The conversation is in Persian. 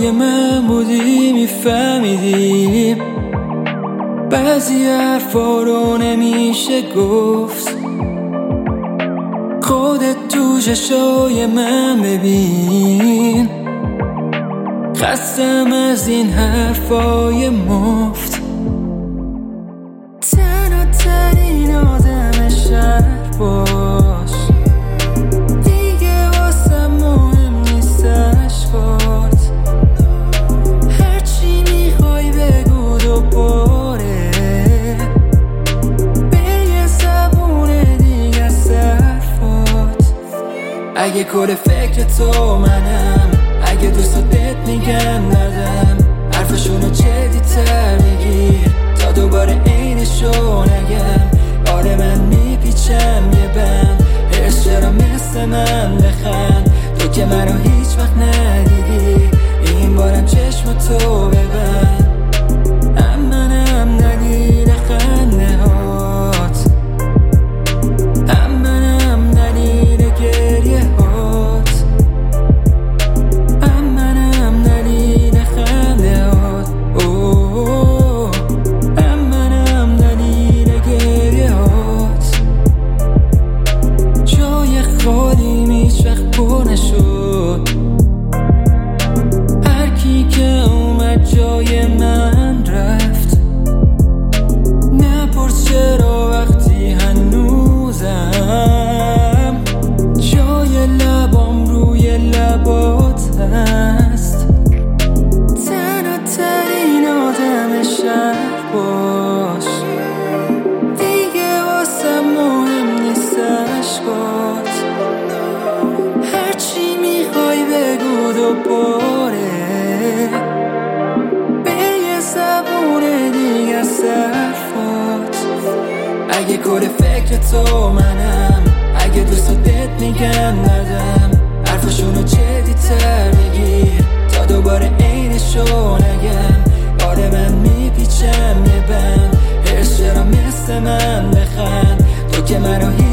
جای من بودی میفهمیدی بعضی حرفا رو نمیشه گفت. خودت تو چشای من ببین، خستم از این حرفای مفت. تنها ترین آدم شهر باش، دیگه واسم مهم نیست عشقات. هرچی میخوای بگو دوباره، به یه زبون دیگه صرفات. اگه کل فکر تو منم، اگه دوستات بهت میگن ندم، حرفشونو جدی تر بگیر تا دوباره عینشو نگم. آره من میپیچم یه بند، هرس چرا مثل من بخند. تو که منو هیچ وقت ندیدی، این بارم چشم تو ببند. منم دلیل خنده هات، منم دلیل گریه هات، منم دلیل خنده هات، منم دلیل گریه هات. جای خالی هیچ وقت پر نشد، هر کی که اومد جای من رفت. نپرس چرا وقتی هنوزم جای لبام روی لبات هست. تنها ترین آدم شهر باش، دیگه واسم مهم نیست عشقات. هرچی میخوای بگو دوباره، به یه زبون دیگه صرفات. اگه کل فکر تو منم، اگه دوستات بهت میگن ندم، حرفشونو جدی تر بگیر تا دوباره عینشو نگم. آره من میپیچم یه بند، هرس چرا مثل من بخند. تو که منو